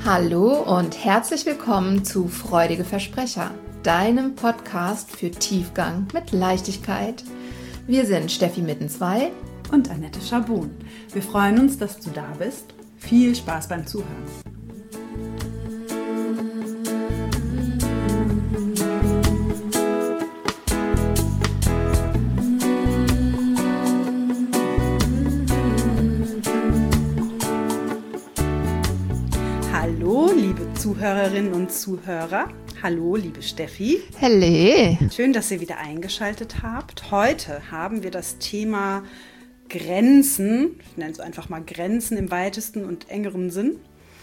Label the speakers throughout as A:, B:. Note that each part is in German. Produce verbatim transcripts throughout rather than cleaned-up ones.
A: Hallo und herzlich willkommen zu Freudige Versprecher, deinem Podcast für Tiefgang mit Leichtigkeit. Wir sind Steffi Mittenzwei
B: und Annette Schabun. Wir freuen uns, dass du da bist. Viel Spaß beim Zuhören. Hallo, liebe Zuhörerinnen und Zuhörer. Hallo, liebe Steffi.
A: Hallo.
B: Schön, dass ihr wieder eingeschaltet habt. Heute haben wir das Thema Grenzen, ich nenne es einfach mal Grenzen im weitesten und engeren Sinn.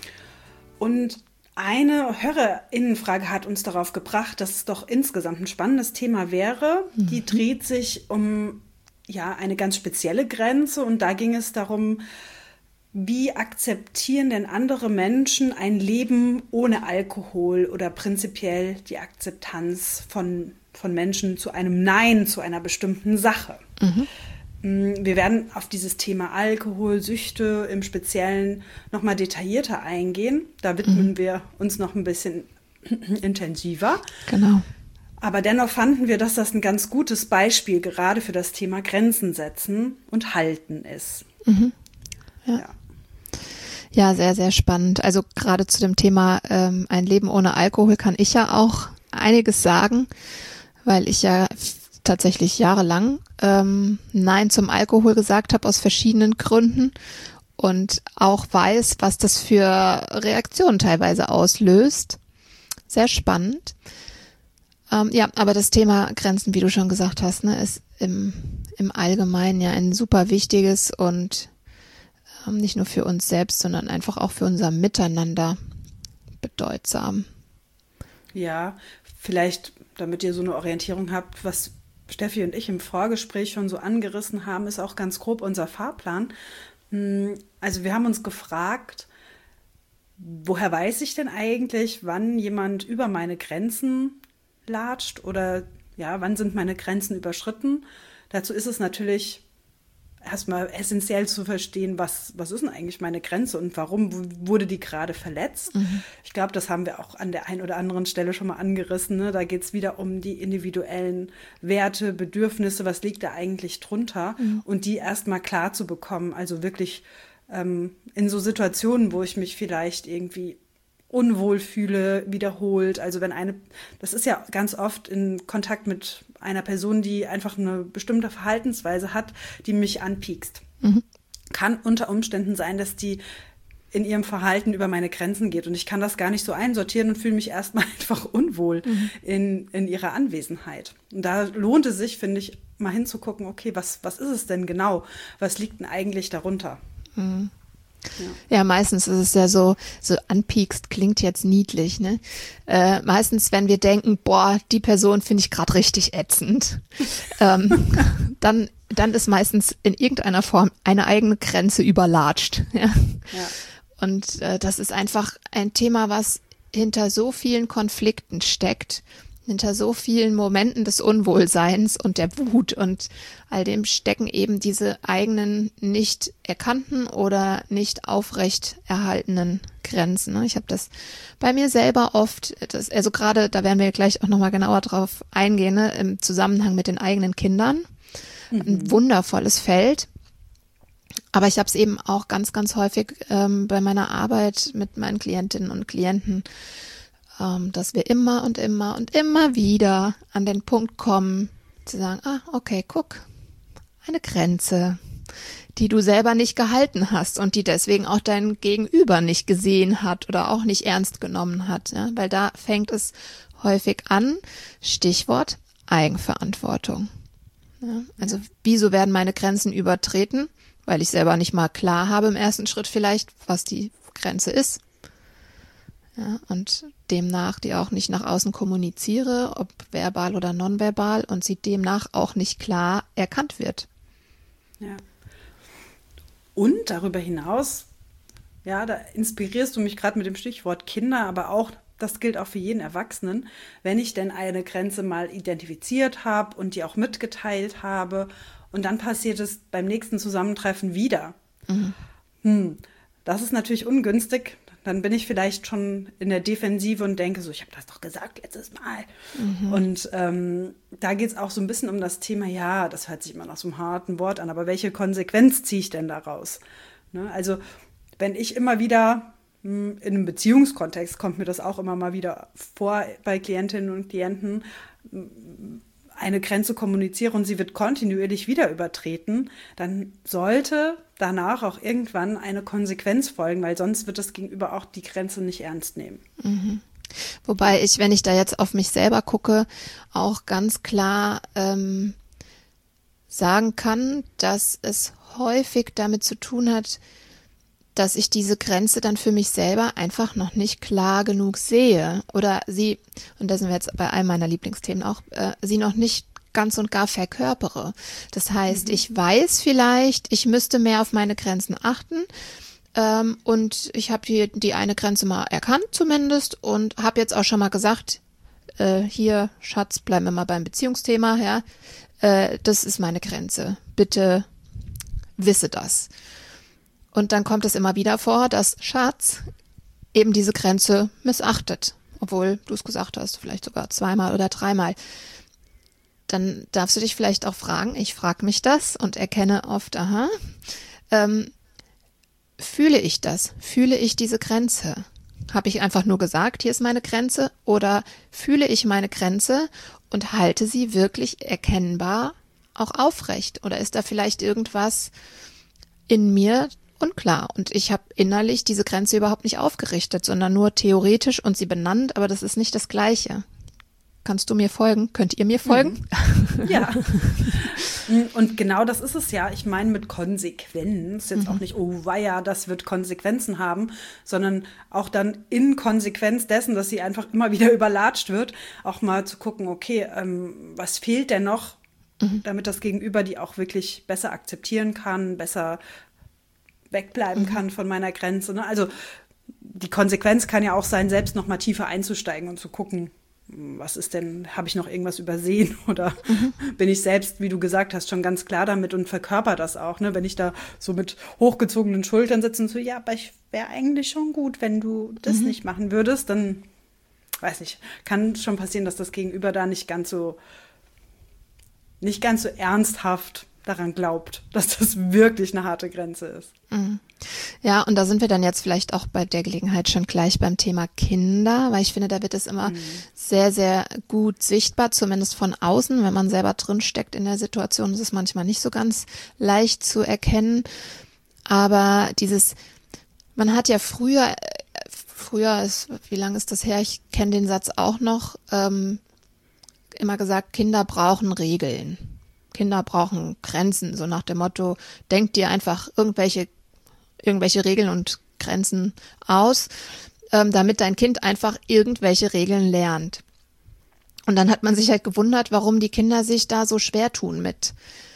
B: Und eine Hörerinnenfrage hat uns darauf gebracht, dass es doch insgesamt ein spannendes Thema wäre. Mhm. Die dreht sich um ja, eine ganz spezielle Grenze und da ging es darum, wie akzeptieren denn andere Menschen ein Leben ohne Alkohol oder prinzipiell die Akzeptanz von, von Menschen zu einem Nein zu einer bestimmten Sache? Mhm. Wir werden auf dieses Thema Alkohol, Süchte im Speziellen nochmal detaillierter eingehen. Da widmen mhm. wir uns noch ein bisschen intensiver.
A: Genau.
B: Aber dennoch fanden wir, dass das ein ganz gutes Beispiel gerade für das Thema Grenzen setzen und halten ist.
A: Mhm. Ja.
B: ja.
A: Ja, sehr, sehr spannend. Also gerade zu dem Thema ähm, ein Leben ohne Alkohol kann ich ja auch einiges sagen, weil ich ja f- tatsächlich jahrelang ähm, Nein zum Alkohol gesagt habe aus verschiedenen Gründen und auch weiß, was das für Reaktionen teilweise auslöst. Sehr spannend. Ähm, ja, aber das Thema Grenzen, wie du schon gesagt hast, ne, ist im, im Allgemeinen ja ein super wichtiges und nicht nur für uns selbst, sondern einfach auch für unser Miteinander bedeutsam.
B: Ja, vielleicht, damit ihr so eine Orientierung habt, was Steffi und ich im Vorgespräch schon so angerissen haben, ist auch ganz grob unser Fahrplan. Also wir haben uns gefragt, woher weiß ich denn eigentlich, wann jemand über meine Grenzen latscht oder ja, wann sind meine Grenzen überschritten? Dazu ist es natürlich erstmal essentiell zu verstehen, was, was ist denn eigentlich meine Grenze und warum wurde die gerade verletzt. Mhm. Ich glaube, das haben wir auch an der einen oder anderen Stelle schon mal angerissen. Ne? Da geht es wieder um die individuellen Werte, Bedürfnisse, was liegt da eigentlich drunter mhm. und die erstmal klar zu bekommen. Also wirklich ähm, in so Situationen, wo ich mich vielleicht irgendwie unwohl fühle, wiederholt. Also wenn eine, das ist ja ganz oft in Kontakt mit einer Person, die einfach eine bestimmte Verhaltensweise hat, die mich anpiekst. Mhm. Kann unter Umständen sein, dass die in ihrem Verhalten über meine Grenzen geht und ich kann das gar nicht so einsortieren und fühle mich erstmal einfach unwohl mhm. in, in ihrer Anwesenheit. Und da lohnt es sich, finde ich, mal hinzugucken, okay, was, was ist es denn genau? Was liegt denn eigentlich darunter?
A: Mhm. Ja. ja, meistens ist es ja so, so anpiekst klingt jetzt niedlich, ne? Äh, meistens, wenn wir denken, boah, die Person finde ich gerade richtig ätzend, ähm, dann, dann ist meistens in irgendeiner Form eine eigene Grenze überlatscht. Ja? Ja. Und äh, das ist einfach ein Thema, was hinter so vielen Konflikten steckt, hinter so vielen Momenten des Unwohlseins und der Wut und all dem stecken eben diese eigenen nicht erkannten oder nicht aufrecht erhaltenen Grenzen. Ich habe das bei mir selber oft, das, also gerade, da werden wir gleich auch nochmal genauer drauf eingehen, ne, im Zusammenhang mit den eigenen Kindern. Mhm. Ein wundervolles Feld. Aber ich habe es eben auch ganz, ganz häufig ähm, bei meiner Arbeit mit meinen Klientinnen und Klienten, dass wir immer und immer und immer wieder an den Punkt kommen, zu sagen, ah, okay, guck, eine Grenze, die du selber nicht gehalten hast und die deswegen auch dein Gegenüber nicht gesehen hat oder auch nicht ernst genommen hat, ja? Weil da fängt es häufig an, Stichwort Eigenverantwortung. Ja? Also ja. Wieso werden meine Grenzen übertreten? Weil ich selber nicht mal klar habe im ersten Schritt vielleicht, was die Grenze ist. Ja, und demnach die auch nicht nach außen kommuniziere, ob verbal oder nonverbal, und sie demnach auch nicht klar erkannt wird.
B: Ja. Und darüber hinaus, ja, da inspirierst du mich gerade mit dem Stichwort Kinder, aber auch, das gilt auch für jeden Erwachsenen, wenn ich denn eine Grenze mal identifiziert habe und die auch mitgeteilt habe und dann passiert es beim nächsten Zusammentreffen wieder. Mhm. Hm, das ist natürlich ungünstig. dann bin ich vielleicht schon in der Defensive und denke so, ich habe das doch gesagt letztes Mal. Mhm. Und ähm, da geht es auch so ein bisschen um das Thema, ja, das hört sich immer nach so einem harten Wort an, aber welche Konsequenz ziehe ich denn daraus? Ne? Also wenn ich immer wieder mh, in einem Beziehungskontext, kommt mir das auch immer mal wieder vor bei Klientinnen und Klienten, mh, eine Grenze kommuniziere und sie wird kontinuierlich wieder übertreten, dann sollte danach auch irgendwann eine Konsequenz folgen, weil sonst wird das Gegenüber auch die Grenze nicht ernst nehmen.
A: Mhm. Wobei ich, wenn ich da jetzt auf mich selber gucke, auch ganz klar ähm, sagen kann, dass es häufig damit zu tun hat, dass ich diese Grenze dann für mich selber einfach noch nicht klar genug sehe oder sie, und da sind wir jetzt bei einem meiner Lieblingsthemen auch, äh, sie noch nicht ganz und gar verkörpere. Das heißt, mhm. ich weiß vielleicht, ich müsste mehr auf meine Grenzen achten ähm, und ich habe hier die eine Grenze mal erkannt zumindest und habe jetzt auch schon mal gesagt, äh, hier, Schatz, bleiben wir mal beim Beziehungsthema, ja, äh, das ist meine Grenze. Bitte wisse das. Und dann kommt es immer wieder vor, dass Schatz eben diese Grenze missachtet, obwohl du es gesagt hast, vielleicht sogar zweimal oder dreimal. Dann darfst du dich vielleicht auch fragen, ich frage mich das und erkenne oft, aha, ähm, fühle ich das? Fühle ich diese Grenze? Habe ich einfach nur gesagt, hier ist meine Grenze, oder fühle ich meine Grenze und halte sie wirklich erkennbar auch aufrecht? Oder ist da vielleicht irgendwas in mir unklar? Und ich habe innerlich diese Grenze überhaupt nicht aufgerichtet, sondern nur theoretisch und sie benannt, aber das ist nicht das Gleiche. Kannst du mir folgen? Könnt ihr mir folgen?
B: Mhm. Ja. Und genau das ist es ja. Ich meine mit Konsequenz, jetzt mhm. auch nicht, oh weia, das wird Konsequenzen haben, sondern auch dann in Konsequenz dessen, dass sie einfach immer wieder überlatscht wird, auch mal zu gucken, okay, ähm, was fehlt denn noch, mhm. damit das Gegenüber die auch wirklich besser akzeptieren kann, besser wegbleiben mhm. kann von meiner Grenze. Ne? Also die Konsequenz kann ja auch sein, selbst noch mal tiefer einzusteigen und zu gucken, was ist denn, habe ich noch irgendwas übersehen oder mhm. bin ich selbst, wie du gesagt hast, schon ganz klar damit und verkörper das auch, ne? Wenn ich da so mit hochgezogenen Schultern sitze und so, ja, aber ich wäre eigentlich schon gut, wenn du das mhm. nicht machen würdest, dann, weiß nicht, kann schon passieren, dass das Gegenüber da nicht ganz so, nicht ganz so ernsthaft daran glaubt, dass das wirklich eine harte Grenze ist.
A: Mhm. Ja, und da sind wir dann jetzt vielleicht auch bei der Gelegenheit schon gleich beim Thema Kinder, weil ich finde, da wird es immer mhm. sehr, sehr gut sichtbar, zumindest von außen. Wenn man selber drin steckt in der Situation, ist es manchmal nicht so ganz leicht zu erkennen. Aber dieses, man hat ja früher, früher ist, wie lange ist das her? Ich kenne den Satz auch noch, ähm, immer gesagt, Kinder brauchen Regeln. Kinder brauchen Grenzen, so nach dem Motto, denk dir einfach irgendwelche irgendwelche Regeln und Grenzen aus, ähm, damit dein Kind einfach irgendwelche Regeln lernt. Und dann hat man sich halt gewundert, warum die Kinder sich da so schwer tun mit.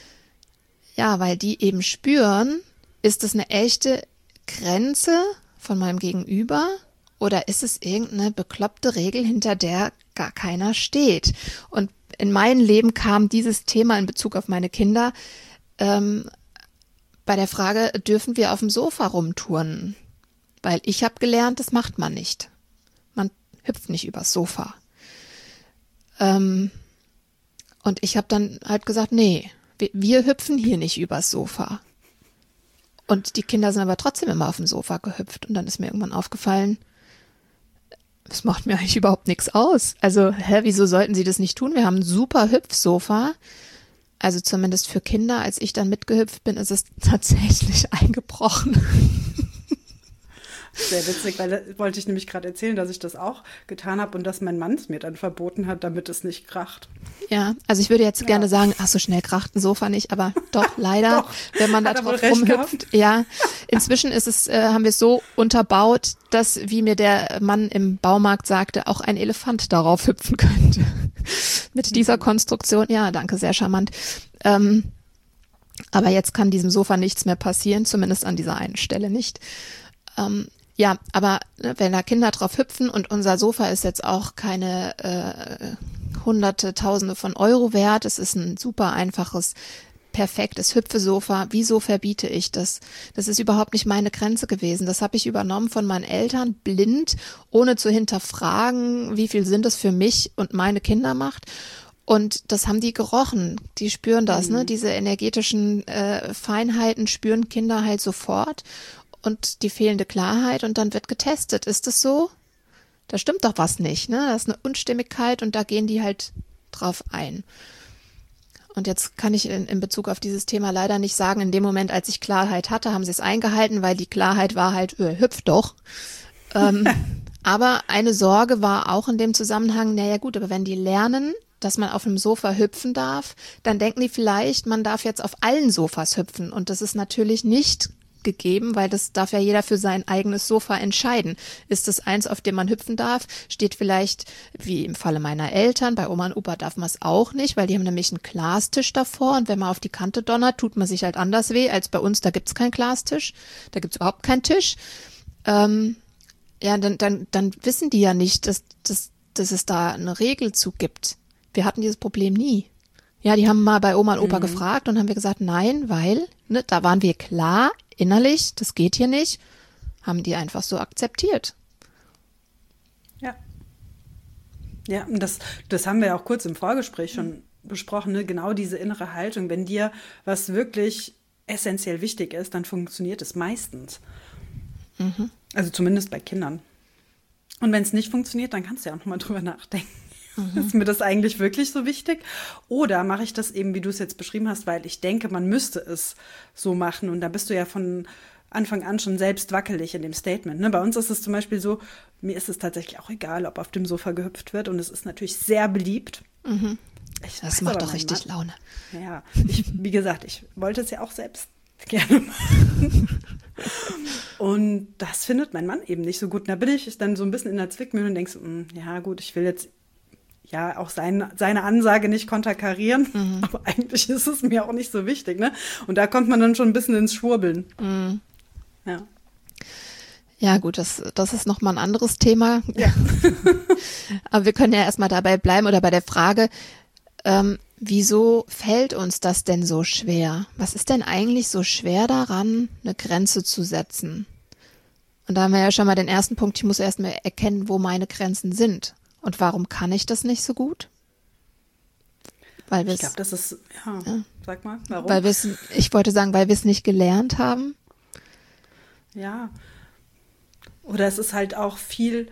A: Ja, weil die eben spüren, ist es eine echte Grenze von meinem Gegenüber oder ist es irgendeine bekloppte Regel, hinter der gar keiner steht? Und in mein Leben kam dieses Thema in Bezug auf meine Kinder ähm, bei der Frage, dürfen wir auf dem Sofa rumturnen? Weil ich habe gelernt, das macht man nicht. Man hüpft nicht übers Sofa. Ähm, und ich habe dann halt gesagt, nee, wir, wir hüpfen hier nicht übers Sofa. Und die Kinder sind aber trotzdem immer auf dem Sofa gehüpft. Und dann ist mir irgendwann aufgefallen, das macht mir eigentlich überhaupt nichts aus. Also, hä, wieso sollten sie das nicht tun? Wir haben ein super Hüpfsofa. Also zumindest für Kinder, als ich dann mitgehüpft bin, ist es tatsächlich eingebrochen.
B: Sehr witzig, weil da wollte ich nämlich gerade erzählen, dass ich das auch getan habe und dass mein Mann es mir dann verboten hat, damit es nicht kracht.
A: Ja, also ich würde jetzt ja. gerne sagen, ach so schnell kracht ein Sofa nicht, aber doch, leider, doch, wenn man da drauf rumhüpft. Ja, inzwischen ist es, äh, haben wir es so unterbaut, dass, wie mir der Mann im Baumarkt sagte, auch ein Elefant darauf hüpfen könnte. Mit dieser Konstruktion, ja, danke, sehr charmant. Ähm, aber jetzt kann diesem Sofa nichts mehr passieren, zumindest an dieser einen Stelle nicht. Ähm, ja, aber wenn da Kinder drauf hüpfen und unser Sofa ist jetzt auch keine äh, hunderte, tausende von Euro wert, es ist ein super einfaches perfektes Hüpfesofa, wieso verbiete ich das? Das ist überhaupt nicht meine Grenze gewesen. Das habe ich übernommen von meinen Eltern, blind, ohne zu hinterfragen, wie viel Sinn das für mich und meine Kinder macht. Und das haben die gerochen, die spüren das, mhm. ne? Diese energetischen äh, Feinheiten spüren Kinder halt sofort und die fehlende Klarheit und dann wird getestet. Ist das so? Da stimmt doch was nicht, ne? Da ist eine Unstimmigkeit und da gehen die halt drauf ein. Und jetzt kann ich in, in Bezug auf dieses Thema leider nicht sagen, in dem Moment, als ich Klarheit hatte, haben sie es eingehalten, weil die Klarheit war halt, öh, hüpf doch. ähm, aber eine Sorge war auch in dem Zusammenhang, naja gut, aber wenn die lernen, dass man auf einem Sofa hüpfen darf, dann denken die vielleicht, man darf jetzt auf allen Sofas hüpfen. Und das ist natürlich nicht gegeben, weil das darf ja jeder für sein eigenes Sofa entscheiden. Ist es eins, auf dem man hüpfen darf, steht vielleicht, wie im Falle meiner Eltern, bei Oma und Opa darf man es auch nicht, weil die haben nämlich einen Glastisch davor und wenn man auf die Kante donnert, tut man sich halt anders weh als bei uns, da gibt's keinen Glastisch, da gibt's überhaupt keinen Tisch. Ähm, ja, dann, dann, dann wissen die ja nicht, dass, dass, dass es da eine Regel zu gibt. Wir hatten dieses Problem nie. Ja, die haben mal bei Oma und Opa mhm. gefragt und haben wir gesagt, nein, weil, ne, da waren wir klar, innerlich, das geht hier nicht, haben die einfach so akzeptiert.
B: Ja. Ja, und das, das haben wir ja auch kurz im Vorgespräch schon mhm. besprochen, ne? Genau diese innere Haltung. Wenn dir was wirklich essentiell wichtig ist, dann funktioniert es meistens. Mhm. Also zumindest bei Kindern. Und wenn es nicht funktioniert, dann kannst du ja auch nochmal drüber nachdenken. Mhm. Ist mir das eigentlich wirklich so wichtig? Oder mache ich das eben, wie du es jetzt beschrieben hast, weil ich denke, man müsste es so machen. Und da bist du ja von Anfang an schon selbst wackelig in dem Statement. Ne? Bei uns ist es zum Beispiel so, mir ist es tatsächlich auch egal, ob auf dem Sofa gehüpft wird. Und es ist natürlich sehr beliebt.
A: Mhm. Ich das macht doch richtig Mann. Laune.
B: Ja, ich, wie gesagt, ich wollte es ja auch selbst gerne machen. Und das findet mein Mann eben nicht so gut. Und da bin ich dann so ein bisschen in der Zwickmühle und denke so, ja gut, ich will jetzt ja auch sein, seine Ansage nicht konterkarieren, mhm. aber eigentlich ist es mir auch nicht so wichtig, ne? Und da kommt man dann schon ein bisschen ins Schwurbeln. Mhm. Ja.
A: Ja gut, das, das ist nochmal ein anderes Thema. Ja. Aber wir können ja erstmal dabei bleiben oder bei der Frage, ähm, wieso fällt uns das denn so schwer? Was ist denn eigentlich so schwer daran, eine Grenze zu setzen? Und da haben wir ja schon mal den ersten Punkt, ich muss erstmal erkennen, wo meine Grenzen sind. Und warum kann ich das nicht so gut? Weil
B: ich glaube, das ist, ja, ja, sag mal, warum?
A: Weil wir's, ich wollte sagen, weil wir es nicht gelernt haben.
B: Ja. Oder es ist halt auch viel,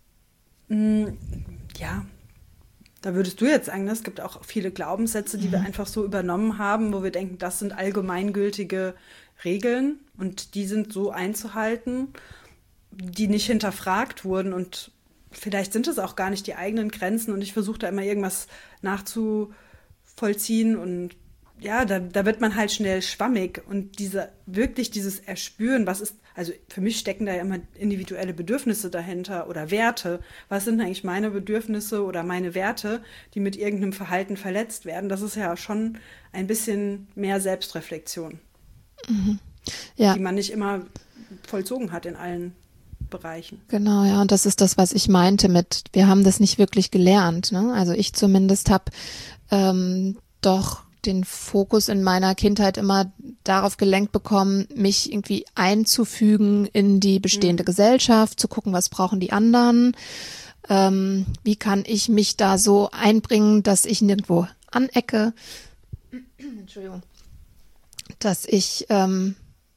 B: mh, ja, da würdest du jetzt sagen, es gibt auch viele Glaubenssätze, die mhm. wir einfach so übernommen haben, wo wir denken, das sind allgemeingültige Regeln und die sind so einzuhalten, die nicht hinterfragt wurden und vielleicht sind es auch gar nicht die eigenen Grenzen und ich versuche da immer irgendwas nachzuvollziehen und ja, da, da wird man halt schnell schwammig und diese, wirklich dieses Erspüren, was ist, also für mich stecken da ja immer individuelle Bedürfnisse dahinter oder Werte. Was sind eigentlich meine Bedürfnisse oder meine Werte, die mit irgendeinem Verhalten verletzt werden? Das ist ja schon ein bisschen mehr Selbstreflexion,
A: mhm. ja.
B: die man nicht immer vollzogen hat in allen Bereichen.
A: Genau, ja, und das ist das, was ich meinte mit, wir haben das nicht wirklich gelernt, ne? Also ich zumindest habe ähm, doch den Fokus in meiner Kindheit immer darauf gelenkt bekommen, mich irgendwie einzufügen in die bestehende mhm. Gesellschaft, zu gucken, was brauchen die anderen, ähm, wie kann ich mich da so einbringen, dass ich nirgendwo anecke, Entschuldigung, dass ich ähm,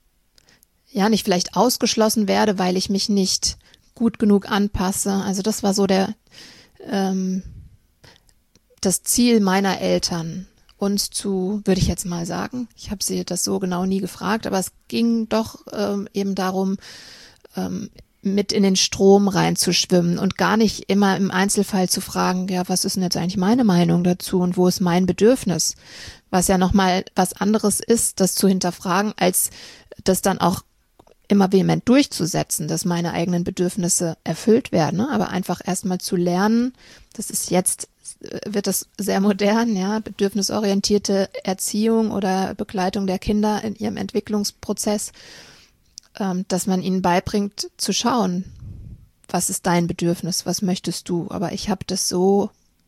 A: ja nicht vielleicht ausgeschlossen werde, weil ich mich nicht gut genug anpasse. Also das war so der ähm, das Ziel meiner Eltern, uns zu, würde ich jetzt mal sagen, ich habe sie das so genau nie gefragt, aber es ging doch ähm, eben darum, ähm, mit in den Strom reinzuschwimmen und gar nicht immer im Einzelfall zu fragen, ja, was ist denn jetzt eigentlich meine Meinung dazu und wo ist mein Bedürfnis? Was ja nochmal was anderes ist, das zu hinterfragen, als das dann auch immer vehement durchzusetzen, dass meine eigenen Bedürfnisse erfüllt werden, ne? Aber einfach erstmal zu lernen, das ist jetzt, wird das sehr modern, ja, bedürfnisorientierte Erziehung oder Begleitung der Kinder in ihrem Entwicklungsprozess, ähm, dass man ihnen beibringt zu schauen, was ist dein Bedürfnis, was möchtest du, aber ich habe das so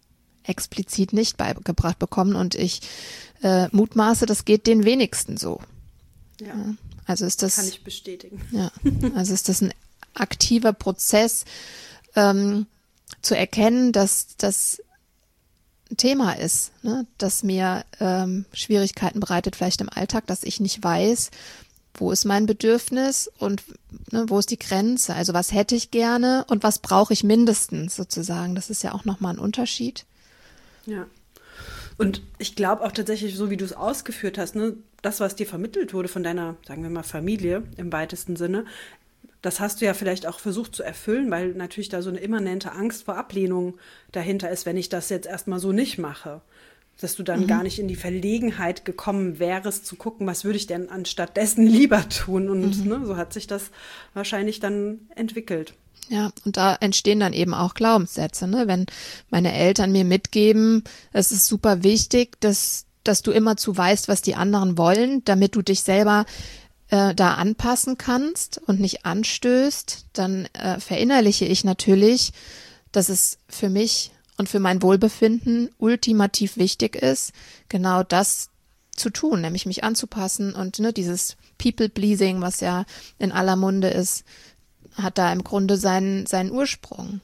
A: explizit nicht beigebracht bekommen und ich äh, mutmaße, das geht den wenigsten so.
B: Ja,
A: ja. Also ist das,
B: kann ich bestätigen.
A: Ja, also ist das ein aktiver Prozess, ähm, zu erkennen, dass das ein Thema ist, ne? Das mir ähm, Schwierigkeiten bereitet, vielleicht im Alltag, dass ich nicht weiß, wo ist mein Bedürfnis und ne, wo ist die Grenze? Also was hätte ich gerne und was brauche ich mindestens sozusagen? Das ist ja auch nochmal ein Unterschied.
B: Ja. Und ich glaube auch tatsächlich, so wie du es ausgeführt hast, ne, das, was dir vermittelt wurde von deiner, sagen wir mal, Familie im weitesten Sinne, das hast du ja vielleicht auch versucht zu erfüllen, weil natürlich da so eine immanente Angst vor Ablehnung dahinter ist, wenn ich das jetzt erstmal so nicht mache. Dass du dann mhm. gar nicht in die Verlegenheit gekommen wärst, zu gucken, was würde ich denn anstattdessen lieber tun. Und mhm. ne, so hat sich das wahrscheinlich dann entwickelt.
A: Ja, und da entstehen dann eben auch Glaubenssätze, ne? Wenn meine Eltern mir mitgeben, es ist super wichtig, dass, dass du immerzu weißt, was die anderen wollen, damit du dich selber äh, da anpassen kannst und nicht anstößt, dann äh, verinnerliche ich natürlich, dass es für mich und für mein Wohlbefinden ultimativ wichtig ist, genau das zu tun, nämlich mich anzupassen und ne, dieses People-Pleasing, was ja in aller Munde ist, hat da im Grunde seinen, seinen Ursprung,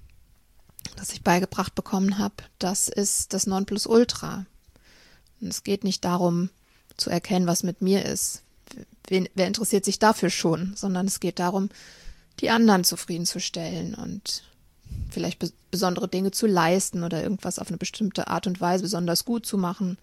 A: das ich beigebracht bekommen habe. Das ist das Nonplusultra. Und es geht nicht darum, zu erkennen, was mit mir ist. Wen, wer interessiert sich dafür schon? Sondern es geht darum, die anderen zufriedenzustellen und vielleicht be- besondere Dinge zu leisten oder irgendwas auf eine bestimmte Art und Weise besonders gut zu machen.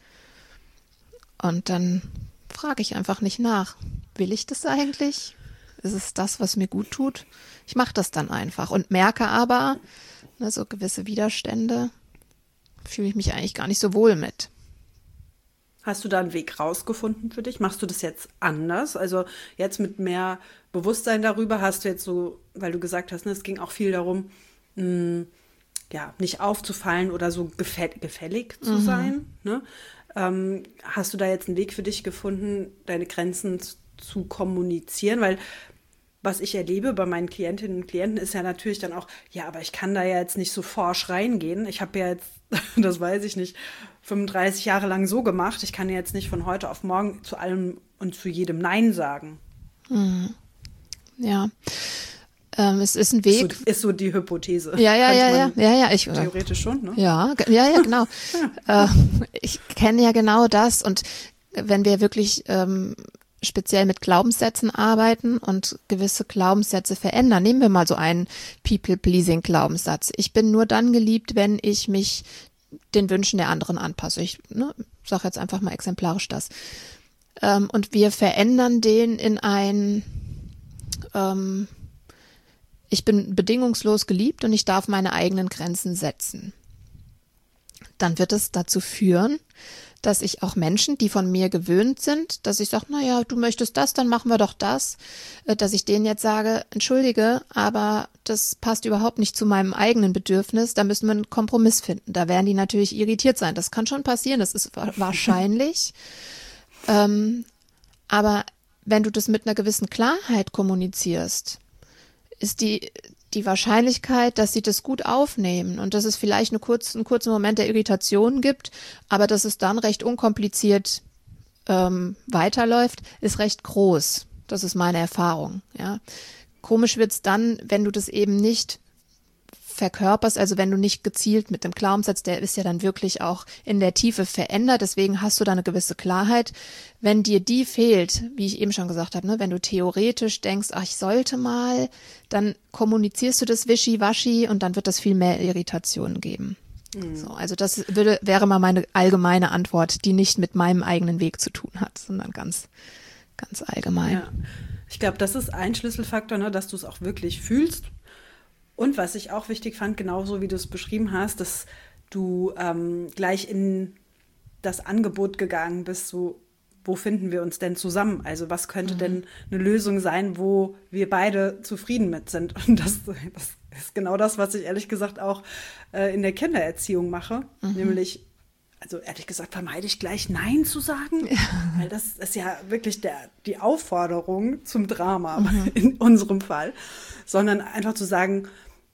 A: Und dann frage ich einfach nicht nach. Will ich das eigentlich? Ist es das, was mir gut tut? Ich mache das dann einfach und merke aber, ne, so gewisse Widerstände, fühle ich mich eigentlich gar nicht so wohl mit.
B: Hast du da einen Weg rausgefunden für dich? Machst du das jetzt anders? Also jetzt mit mehr Bewusstsein darüber hast du jetzt so, weil du gesagt hast, ne, es ging auch viel darum, mh, ja, nicht aufzufallen oder so gefäll- gefällig zu
A: Mhm.
B: sein. Ne? Ähm, hast du da jetzt einen Weg für dich gefunden, deine Grenzen z- zu kommunizieren? Weil was ich erlebe bei meinen Klientinnen und Klienten ist ja natürlich dann auch, ja, aber ich kann da ja jetzt nicht so forsch reingehen. Ich habe ja jetzt, das weiß ich nicht, fünfunddreißig Jahre lang so gemacht. Ich kann ja jetzt nicht von heute auf morgen zu allem und zu jedem Nein sagen.
A: Mhm. Ja, ähm, es ist ein Weg.
B: Ist so, ist so die Hypothese.
A: Ja, ja, ja, ja, ja, ja, ich
B: theoretisch schon, ne?
A: Ja, ge- ja, ja, genau. äh, ich kenne ja genau das und wenn wir wirklich ähm, speziell mit Glaubenssätzen arbeiten und gewisse Glaubenssätze verändern. Nehmen wir mal so einen People-Pleasing-Glaubenssatz. Ich bin nur dann geliebt, wenn ich mich den Wünschen der anderen anpasse. Ich ne, sage jetzt einfach mal exemplarisch das. Ähm, und wir verändern den in ein ähm, ich bin bedingungslos geliebt und ich darf meine eigenen Grenzen setzen. Dann wird es dazu führen, dass ich auch Menschen, die von mir gewöhnt sind, dass ich sage, naja, du möchtest das, dann machen wir doch das, dass ich denen jetzt sage, entschuldige, aber das passt überhaupt nicht zu meinem eigenen Bedürfnis, da müssen wir einen Kompromiss finden. Da werden die natürlich irritiert sein. Das kann schon passieren, das ist wahrscheinlich. ähm, aber wenn du das mit einer gewissen Klarheit kommunizierst, ist die die Wahrscheinlichkeit, dass sie das gut aufnehmen und dass es vielleicht eine kurz, einen kurzen Moment der Irritation gibt, aber dass es dann recht unkompliziert ähm, weiterläuft, ist recht groß. Das ist meine Erfahrung. Ja. Komisch wird's dann, wenn du das eben nicht verkörperst, also wenn du nicht gezielt mit dem Glaubenssatz, der ist ja dann wirklich auch in der Tiefe verändert, deswegen hast du da eine gewisse Klarheit. Wenn dir die fehlt, wie ich eben schon gesagt habe, ne, wenn du theoretisch denkst, ach, ich sollte mal, dann kommunizierst du das wischiwaschi und dann wird das viel mehr Irritationen geben. Mhm. So, also das würde, wäre mal meine allgemeine Antwort, die nicht mit meinem eigenen Weg zu tun hat, sondern ganz, ganz allgemein.
B: Ja. Ich glaube, das ist ein Schlüsselfaktor, ne, dass du es auch wirklich fühlst. Und was ich auch wichtig fand, genauso wie du es beschrieben hast, dass du ähm, gleich in das Angebot gegangen bist, so, wo finden wir uns denn zusammen? Also was könnte mhm. denn eine Lösung sein, wo wir beide zufrieden mit sind? Und das, das ist genau das, was ich ehrlich gesagt auch äh, in der Kindererziehung mache, mhm. nämlich, also ehrlich gesagt, vermeide ich gleich Nein zu sagen, ja. weil das ist ja wirklich der, die Aufforderung zum Drama mhm. in unserem Fall, sondern einfach zu sagen, hm,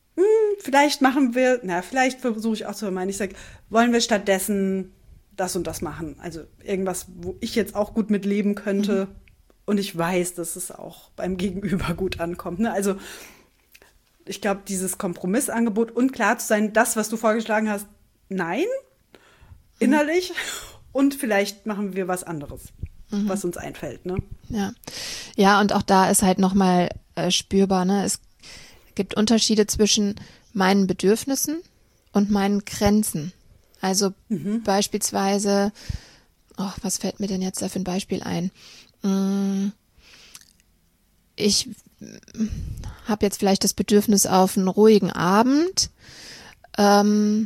B: vielleicht machen wir, na, vielleicht versuche ich auch zu vermeiden, ich sage, wollen wir stattdessen das und das machen? Also irgendwas, wo ich jetzt auch gut mit leben könnte mhm. und ich weiß, dass es auch beim Gegenüber gut ankommt. Ne? Also ich glaube, dieses Kompromissangebot und klar zu sein, das, was du vorgeschlagen hast, nein, innerlich mhm. und vielleicht machen wir was anderes, mhm. was uns einfällt. Ne?
A: Ja. Ja, und auch da ist halt nochmal äh, spürbar, ne? Es gibt Unterschiede zwischen meinen Bedürfnissen und meinen Grenzen. Also mhm. beispielsweise, oh, was fällt mir denn jetzt da für ein Beispiel ein? Ich habe jetzt vielleicht das Bedürfnis auf einen ruhigen Abend. Ähm,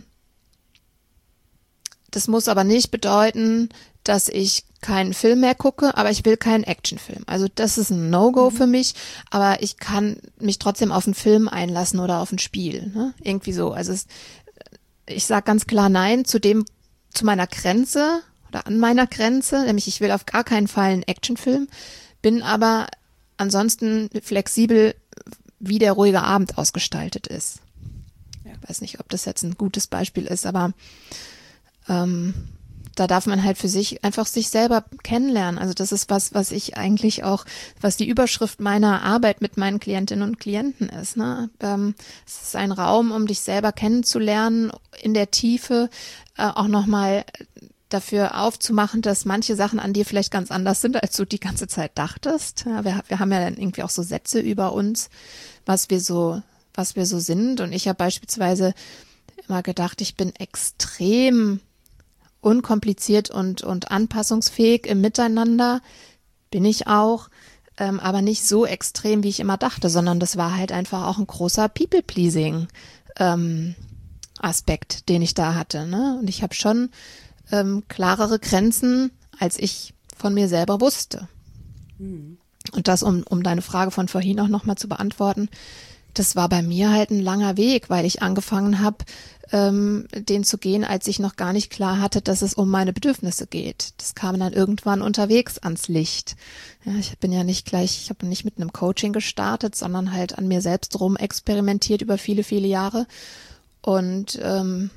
A: das muss aber nicht bedeuten, dass ich keinen Film mehr gucke, aber ich will keinen Actionfilm. Also das ist ein No-Go mhm. für mich, aber ich kann mich trotzdem auf einen Film einlassen oder auf ein Spiel. Ne? Irgendwie so. Also es, ich sage ganz klar Nein zu dem, zu meiner Grenze oder an meiner Grenze, nämlich ich will auf gar keinen Fall einen Actionfilm, bin aber ansonsten flexibel, wie der ruhige Abend ausgestaltet ist. Ja. Ich weiß nicht, ob das jetzt ein gutes Beispiel ist, aber ähm, da darf man halt für sich einfach sich selber kennenlernen. Also das ist was, was ich eigentlich auch, was die Überschrift meiner Arbeit mit meinen Klientinnen und Klienten ist. Ne? Ähm, es ist ein Raum, um dich selber kennenzulernen, in der Tiefe äh, auch nochmal dafür aufzumachen, dass manche Sachen an dir vielleicht ganz anders sind, als du die ganze Zeit dachtest. Ja, wir, wir haben ja dann irgendwie auch so Sätze über uns, was wir so, was wir so sind. Und ich habe beispielsweise immer gedacht, ich bin extrem unkompliziert und, und anpassungsfähig im Miteinander, bin ich auch, ähm, aber nicht so extrem, wie ich immer dachte, sondern das war halt einfach auch ein großer People-Pleasing ähm, Aspekt, den ich da hatte. Ne? Und ich habe schon ähm, klarere Grenzen, als ich von mir selber wusste. Mhm. Und das, um, um deine Frage von vorhin auch nochmal zu beantworten, das war bei mir halt ein langer Weg, weil ich angefangen habe, ähm, den zu gehen, als ich noch gar nicht klar hatte, dass es um meine Bedürfnisse geht. Das kam dann irgendwann unterwegs ans Licht. Ja, ich bin ja nicht gleich, ich habe nicht mit einem Coaching gestartet, sondern halt an mir selbst rum experimentiert über viele, viele Jahre. Und ähm,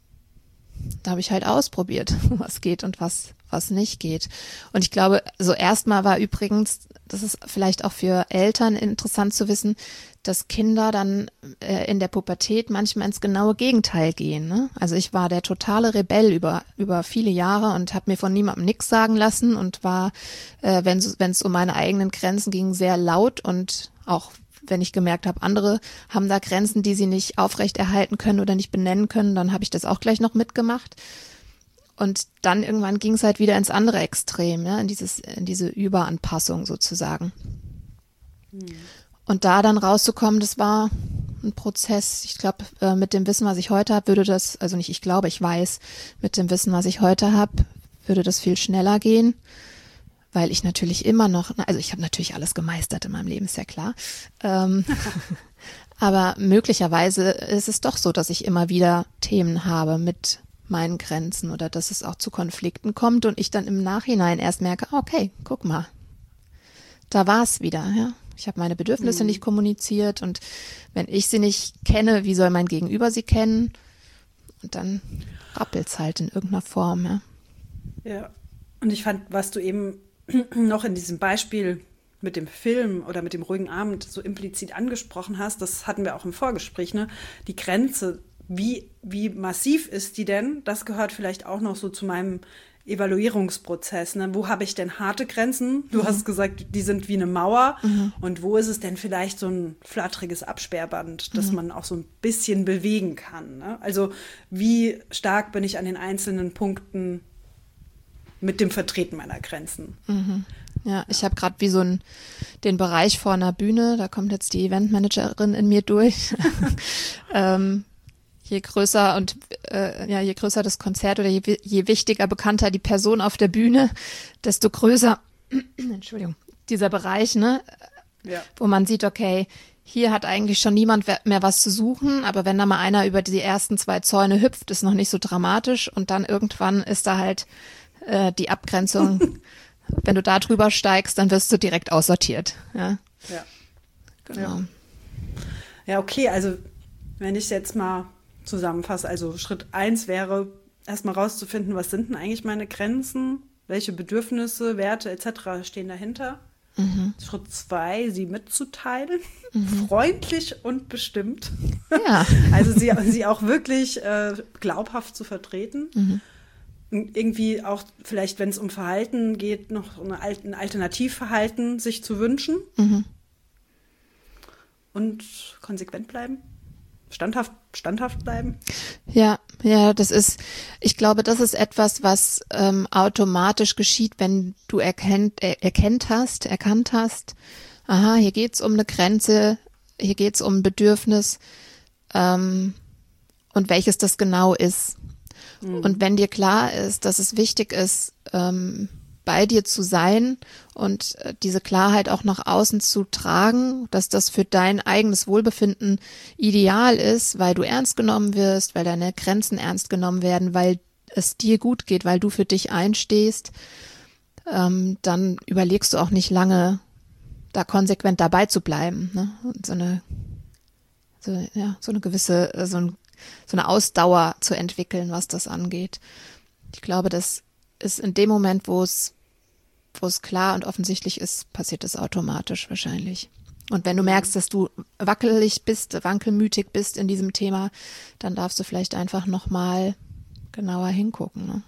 A: da habe ich halt ausprobiert, was geht und was was nicht geht. Und ich glaube, so erstmal war übrigens, das ist vielleicht auch für Eltern interessant zu wissen, dass Kinder dann äh, in der Pubertät manchmal ins genaue Gegenteil gehen. Ne? Also ich war der totale Rebell über über viele Jahre und habe mir von niemandem nichts sagen lassen und war, äh, wenn wenn es um meine eigenen Grenzen ging, sehr laut und auch wenn ich gemerkt habe, andere haben da Grenzen, die sie nicht aufrechterhalten können oder nicht benennen können, dann habe ich das auch gleich noch mitgemacht. Und dann irgendwann ging es halt wieder ins andere Extrem, ja, in dieses, in diese Überanpassung sozusagen. Hm. Und da dann rauszukommen, das war ein Prozess. Ich glaube, äh, mit dem Wissen, was ich heute habe, würde das, also nicht ich glaube, ich weiß, mit dem Wissen, was ich heute habe, würde das viel schneller gehen, weil ich natürlich immer noch, also ich habe natürlich alles gemeistert in meinem Leben, ist ja klar. Ähm, aber möglicherweise ist es doch so, dass ich immer wieder Themen habe mit meinen Grenzen oder dass es auch zu Konflikten kommt und ich dann im Nachhinein erst merke, okay, guck mal, da war es wieder, ja. Ich habe meine Bedürfnisse mhm. nicht kommuniziert und wenn ich sie nicht kenne, wie soll mein Gegenüber sie kennen? Und dann rappelt es halt in irgendeiner Form, ja.
B: Ja, und ich fand, was du eben noch in diesem Beispiel mit dem Film oder mit dem ruhigen Abend so implizit angesprochen hast, das hatten wir auch im Vorgespräch, ne? Die Grenze, wie, wie massiv ist die denn? Das gehört vielleicht auch noch so zu meinem Evaluierungsprozess. Ne? Wo habe ich denn harte Grenzen? Du mhm. hast gesagt, die sind wie eine Mauer. Mhm. Und wo ist es denn vielleicht so ein flatteriges Absperrband, das mhm. man auch so ein bisschen bewegen kann? Ne? Also wie stark bin ich an den einzelnen Punkten mit dem Vertreten meiner Grenzen?
A: Mhm. Ja, ich habe gerade wie so ein, den Bereich vor einer Bühne, da kommt jetzt die Eventmanagerin in mir durch. ähm, je größer und äh, ja, je größer das Konzert oder je, je wichtiger, bekannter die Person auf der Bühne, desto größer, Entschuldigung, dieser Bereich, ne, ja. wo man sieht, okay, hier hat eigentlich schon niemand mehr was zu suchen, aber wenn da mal einer über die ersten zwei Zäune hüpft, ist noch nicht so dramatisch und dann irgendwann ist da halt äh, die Abgrenzung, wenn du da drüber steigst, dann wirst du direkt aussortiert. Ja,
B: ja.
A: Genau.
B: Ja, ja okay, also wenn ich jetzt mal zusammenfasse, also Schritt eins wäre, erstmal rauszufinden, was sind denn eigentlich meine Grenzen, welche Bedürfnisse, Werte et cetera stehen dahinter. Mhm. Schritt zwei, sie mitzuteilen, mhm. freundlich und bestimmt.
A: Ja.
B: Also sie, sie auch wirklich äh, glaubhaft zu vertreten. Mhm. Und irgendwie auch vielleicht, wenn es um Verhalten geht, noch eine, ein Alternativverhalten sich zu wünschen. Mhm. Und konsequent bleiben. Standhaft, standhaft bleiben?
A: Ja, ja, das ist, ich glaube, das ist etwas, was ähm, automatisch geschieht, wenn du erkennt, er, erkennt hast, erkannt hast, aha, hier geht's um eine Grenze, hier geht's um ein Bedürfnis ähm, und welches das genau ist. Mhm. Und wenn dir klar ist, dass es wichtig ist, ähm, bei dir zu sein und diese Klarheit auch nach außen zu tragen, dass das für dein eigenes Wohlbefinden ideal ist, weil du ernst genommen wirst, weil deine Grenzen ernst genommen werden, weil es dir gut geht, weil du für dich einstehst, ähm, dann überlegst du auch nicht lange, da konsequent dabei zu bleiben, ne? Und so eine, so, ja, so eine gewisse, so, ein, so eine Ausdauer zu entwickeln, was das angeht. Ich glaube, das ist in dem Moment, wo es wo es klar und offensichtlich ist, passiert es automatisch wahrscheinlich. Und wenn du merkst, dass du wackelig bist, wankelmütig bist in diesem Thema, dann darfst du vielleicht einfach nochmal genauer hingucken. Ne?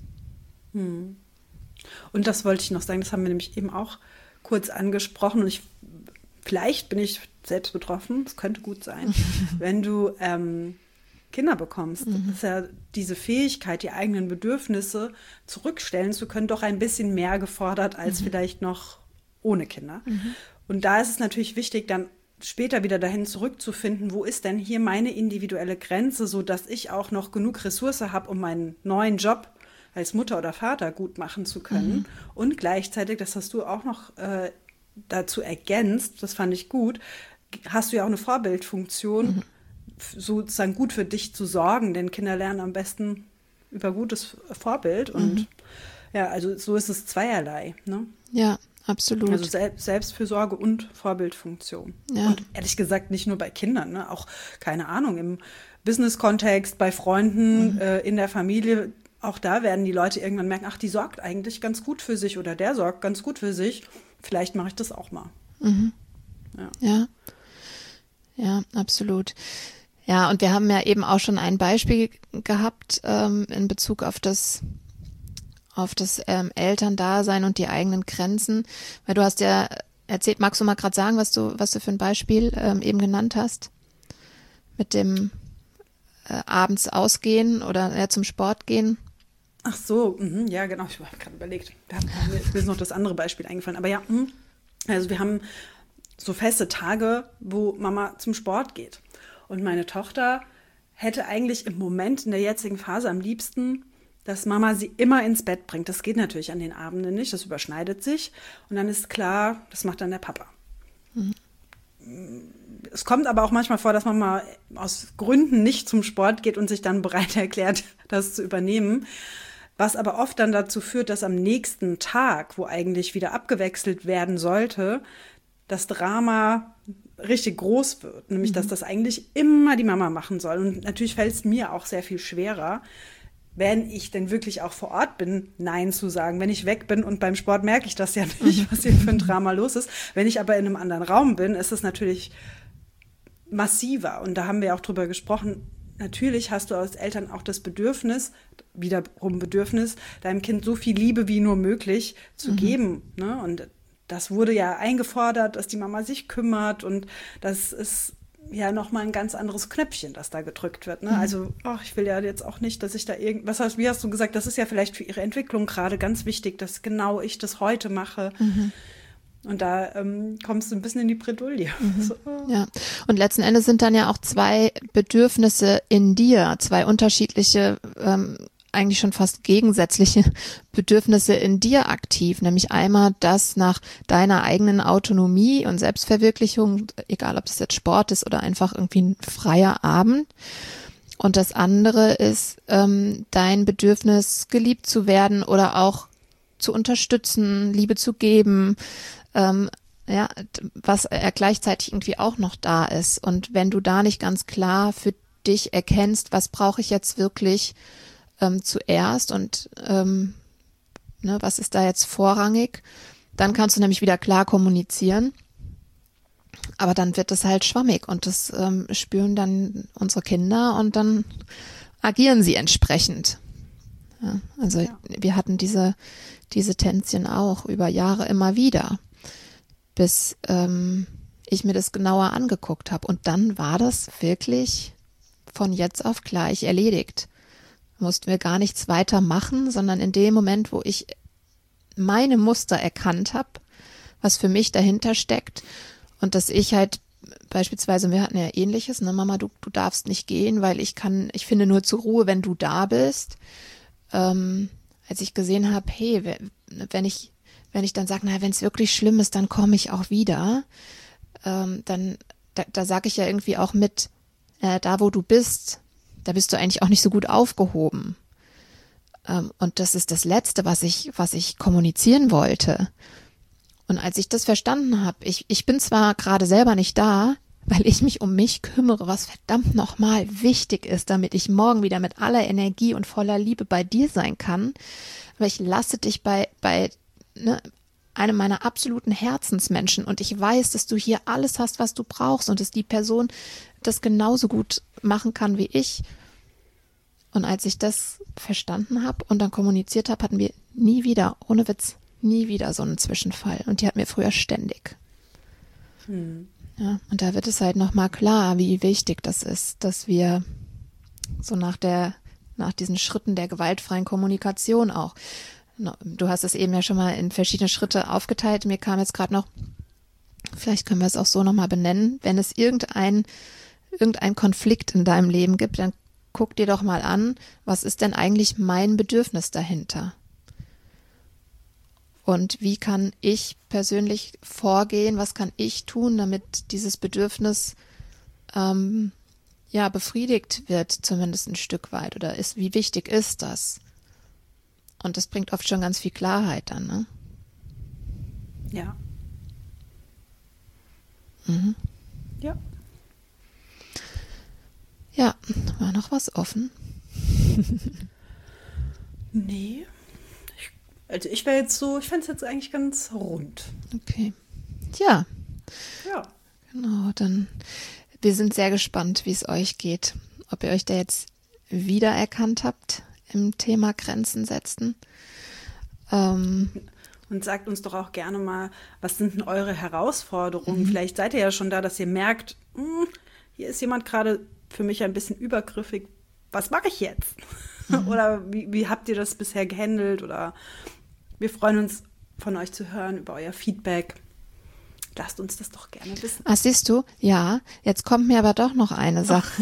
B: Hm. Und das wollte ich noch sagen, das haben wir nämlich eben auch kurz angesprochen. Und ich, vielleicht bin ich selbst betroffen, das könnte gut sein, wenn du ähm, Kinder bekommst. Mhm. Das ist ja diese Fähigkeit, die eigenen Bedürfnisse zurückstellen zu können, doch ein bisschen mehr gefordert als mhm. vielleicht noch ohne Kinder. Mhm. Und da ist es natürlich wichtig, dann später wieder dahin zurückzufinden, wo ist denn hier meine individuelle Grenze, sodass ich auch noch genug Ressource habe, um meinen neuen Job als Mutter oder Vater gut machen zu können. Mhm. Und gleichzeitig, das hast du auch noch äh, dazu ergänzt, das fand ich gut, hast du ja auch eine Vorbildfunktion, mhm. sozusagen gut für dich zu sorgen, denn Kinder lernen am besten über gutes Vorbild und mhm. ja, also so ist es zweierlei, ne?
A: Ja, absolut.
B: Also Sel- Selbstfürsorge und Vorbildfunktion. Ja. Und ehrlich gesagt nicht nur bei Kindern, ne? Auch, keine Ahnung, im Business-Kontext, bei Freunden, mhm. äh, in der Familie, auch da werden die Leute irgendwann merken, ach, die sorgt eigentlich ganz gut für sich oder der sorgt ganz gut für sich, vielleicht mache ich das auch mal.
A: Mhm. Ja. ja, ja, absolut. Ja, und wir haben ja eben auch schon ein Beispiel gehabt ähm, in Bezug auf das auf das ähm, Elterndasein und die eigenen Grenzen, weil du hast ja erzählt, magst du mal gerade sagen, was du was du für ein Beispiel ähm, eben genannt hast mit dem äh, abends ausgehen oder ja, zum Sport gehen?
B: Ach so, mh, ja genau, ich habe gerade überlegt, da mir ist noch das andere Beispiel eingefallen, aber ja, mh, also wir haben so feste Tage, wo Mama zum Sport geht. Und meine Tochter hätte eigentlich im Moment in der jetzigen Phase am liebsten, dass Mama sie immer ins Bett bringt. Das geht natürlich an den Abenden nicht, das überschneidet sich. Und dann ist klar, das macht dann der Papa. Mhm. Es kommt aber auch manchmal vor, dass Mama aus Gründen nicht zum Sport geht und sich dann bereit erklärt, das zu übernehmen. Was aber oft dann dazu führt, dass am nächsten Tag, wo eigentlich wieder abgewechselt werden sollte, das Drama richtig groß wird, nämlich, mhm. dass das eigentlich immer die Mama machen soll. Und natürlich fällt es mir auch sehr viel schwerer, wenn ich denn wirklich auch vor Ort bin, Nein zu sagen. Wenn ich weg bin und beim Sport merke ich das ja nicht, was hier für ein Drama los ist. Wenn ich aber in einem anderen Raum bin, ist es natürlich massiver. Und da haben wir auch drüber gesprochen, natürlich hast du als Eltern auch das Bedürfnis, wiederum Bedürfnis, deinem Kind so viel Liebe wie nur möglich zu mhm. geben, ne? Und das wurde ja eingefordert, dass die Mama sich kümmert und das ist ja nochmal ein ganz anderes Knöpfchen, das da gedrückt wird. Ne? Mhm. Also, ach, ich will ja jetzt auch nicht, dass ich da irgend, was hast, wie hast du gesagt, das ist ja vielleicht für ihre Entwicklung gerade ganz wichtig, dass genau ich das heute mache. Mhm. Und da ähm, kommst du ein bisschen in die Bredouille. Mhm. So.
A: Ja, und letzten Endes sind dann ja auch zwei Bedürfnisse in dir, zwei unterschiedliche ähm, eigentlich schon fast gegensätzliche Bedürfnisse in dir aktiv, nämlich einmal das nach deiner eigenen Autonomie und Selbstverwirklichung, egal ob das jetzt Sport ist oder einfach irgendwie ein freier Abend. Und das andere ist ähm, dein Bedürfnis, geliebt zu werden oder auch zu unterstützen, Liebe zu geben, ähm, ja, was er gleichzeitig irgendwie auch noch da ist. Und wenn du da nicht ganz klar für dich erkennst, was brauche ich jetzt wirklich ähm, zuerst und ähm, ne, was ist da jetzt vorrangig, dann kannst du nämlich wieder klar kommunizieren. Aber dann wird es halt schwammig und das ähm, spüren dann unsere Kinder und dann agieren sie entsprechend. Ja, also ja. wir hatten diese, diese Tänzchen auch über Jahre immer wieder, bis ähm, ich mir das genauer angeguckt habe. Und dann war das wirklich von jetzt auf gleich erledigt. Mussten wir gar nichts weiter machen, sondern in dem Moment, wo ich meine Muster erkannt habe, was für mich dahinter steckt und dass ich halt beispielsweise, wir hatten ja Ähnliches, ne, Mama, du, du darfst nicht gehen, weil ich kann, ich finde nur zur Ruhe, wenn du da bist. Ähm, als ich gesehen habe, hey, wenn ich Wenn ich dann sage, na, wenn es wirklich schlimm ist, dann komme ich auch wieder, ähm, dann, da, da sage ich ja irgendwie auch mit, äh, da wo du bist, da bist du eigentlich auch nicht so gut aufgehoben. Ähm, und das ist das Letzte, was ich, was ich kommunizieren wollte. Und als ich das verstanden habe, ich, ich bin zwar gerade selber nicht da, weil ich mich um mich kümmere, was verdammt nochmal wichtig ist, damit ich morgen wieder mit aller Energie und voller Liebe bei dir sein kann, aber ich lasse dich bei, bei Ne, eine meiner absoluten Herzensmenschen und ich weiß, dass du hier alles hast, was du brauchst und dass die Person das genauso gut machen kann wie ich. Und als ich das verstanden habe und dann kommuniziert habe, hatten wir nie wieder, ohne Witz, nie wieder so einen Zwischenfall. Und die hatten wir früher ständig. Hm. Ja, und da wird es halt nochmal klar, wie wichtig das ist, dass wir so nach der, nach diesen Schritten der gewaltfreien Kommunikation auch. Du hast es eben ja schon mal in verschiedene Schritte aufgeteilt. Mir kam jetzt gerade noch, vielleicht können wir es auch so nochmal benennen, wenn es irgendein, irgendein Konflikt in deinem Leben gibt, dann guck dir doch mal an, was ist denn eigentlich mein Bedürfnis dahinter? Und wie kann ich persönlich vorgehen, was kann ich tun, damit dieses Bedürfnis ähm, ja befriedigt wird, zumindest ein Stück weit, oder ist, wie wichtig ist das? Und das bringt oft schon ganz viel Klarheit dann, ne?
B: Ja.
A: Mhm.
B: Ja.
A: Ja, war noch was offen?
B: Nee. Ich, also ich wäre jetzt so, ich fände es jetzt eigentlich ganz rund.
A: Okay. Ja.
B: Ja.
A: Genau, dann, wir sind sehr gespannt, wie es euch geht. Ob ihr euch da jetzt wiedererkannt habt im Thema Grenzen setzen. Ähm,
B: Und sagt uns doch auch gerne mal, was sind denn eure Herausforderungen? Mhm. Vielleicht seid ihr ja schon da, dass ihr merkt, mh, hier ist jemand gerade für mich ein bisschen übergriffig. Was mache ich jetzt? Mhm. Oder wie, wie habt ihr das bisher gehandelt? Oder wir freuen uns, von euch zu hören, über euer Feedback. Lasst uns das doch gerne wissen.
A: Ach, siehst du? Ja, jetzt kommt mir aber doch noch eine Sache.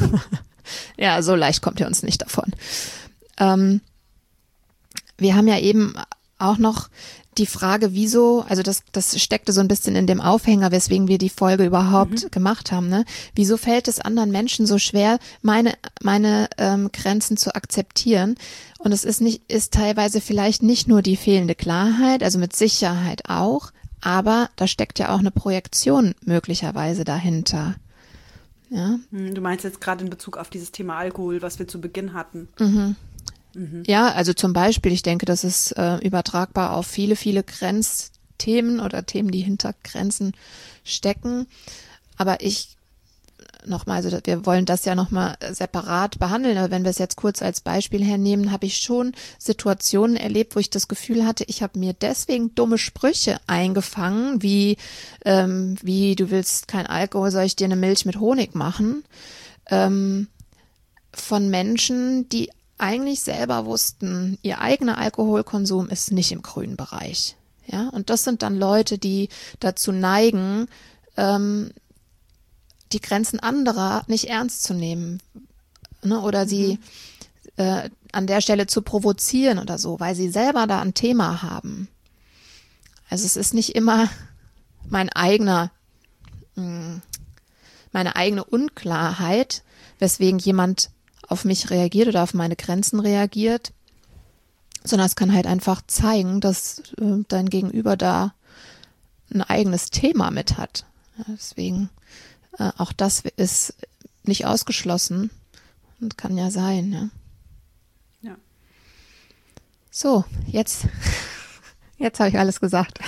A: Ja, so leicht kommt ihr uns nicht davon. Ähm, wir haben ja eben auch noch die Frage, wieso, also das, das steckte so ein bisschen in dem Aufhänger, weswegen wir die Folge überhaupt mhm. gemacht haben, ne? Wieso fällt es anderen Menschen so schwer, meine, meine ähm, Grenzen zu akzeptieren? Und es ist nicht, ist teilweise vielleicht nicht nur die fehlende Klarheit, also mit Sicherheit auch, aber da steckt ja auch eine Projektion möglicherweise dahinter. Ja.
B: Du meinst jetzt gerade in Bezug auf dieses Thema Alkohol, was wir zu Beginn hatten.
A: Mhm. Mhm. Ja, also zum Beispiel, ich denke, das ist äh, übertragbar auf viele, viele Grenzthemen oder Themen, die hinter Grenzen stecken. Aber ich, nochmal, also wir wollen das ja nochmal separat behandeln, aber wenn wir es jetzt kurz als Beispiel hernehmen, habe ich schon Situationen erlebt, wo ich das Gefühl hatte, ich habe mir deswegen dumme Sprüche eingefangen, wie, ähm, wie du willst kein Alkohol, soll ich dir eine Milch mit Honig machen, ähm, von Menschen, die eigentlich selber wussten, ihr eigener Alkoholkonsum ist nicht im grünen Bereich. Ja, und das sind dann Leute, die dazu neigen, ähm, die Grenzen anderer nicht ernst zu nehmen, ne, oder mhm. sie äh, an der Stelle zu provozieren oder so, weil sie selber da ein Thema haben. Also es ist nicht immer mein eigener, mh, meine eigene Unklarheit, weswegen jemand auf mich reagiert oder auf meine Grenzen reagiert, sondern es kann halt einfach zeigen, dass äh, dein Gegenüber da ein eigenes Thema mit hat. Ja, deswegen, äh, auch das ist nicht ausgeschlossen und kann ja sein. Ja.
B: Ja.
A: So, jetzt, jetzt habe ich alles gesagt.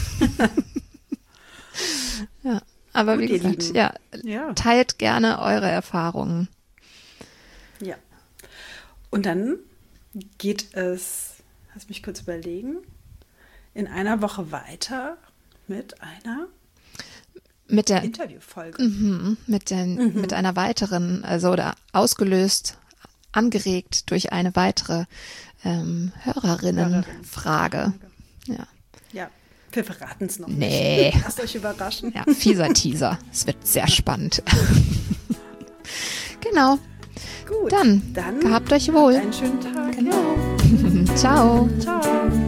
A: Ja, aber
B: Gut,
A: wie gesagt, ja,
B: ja,
A: teilt gerne eure Erfahrungen.
B: Ja. Und dann geht es, lass mich kurz überlegen, in einer Woche weiter mit einer
A: mit der
B: Interviewfolge.
A: Mhm, mit, den, mhm. mit einer weiteren, also oder ausgelöst, angeregt durch eine weitere ähm, Hörerinnenfrage. Ja.
B: Ja, wir verraten es noch
A: nee.
B: nicht. Lasst euch überraschen.
A: Ja, fieser Teaser. Es wird sehr spannend. Genau.
B: Gut.
A: Dann,
B: dann
A: gehabt euch wohl.
B: Einen schönen Tag.
A: Genau. Ciao.
B: Ciao.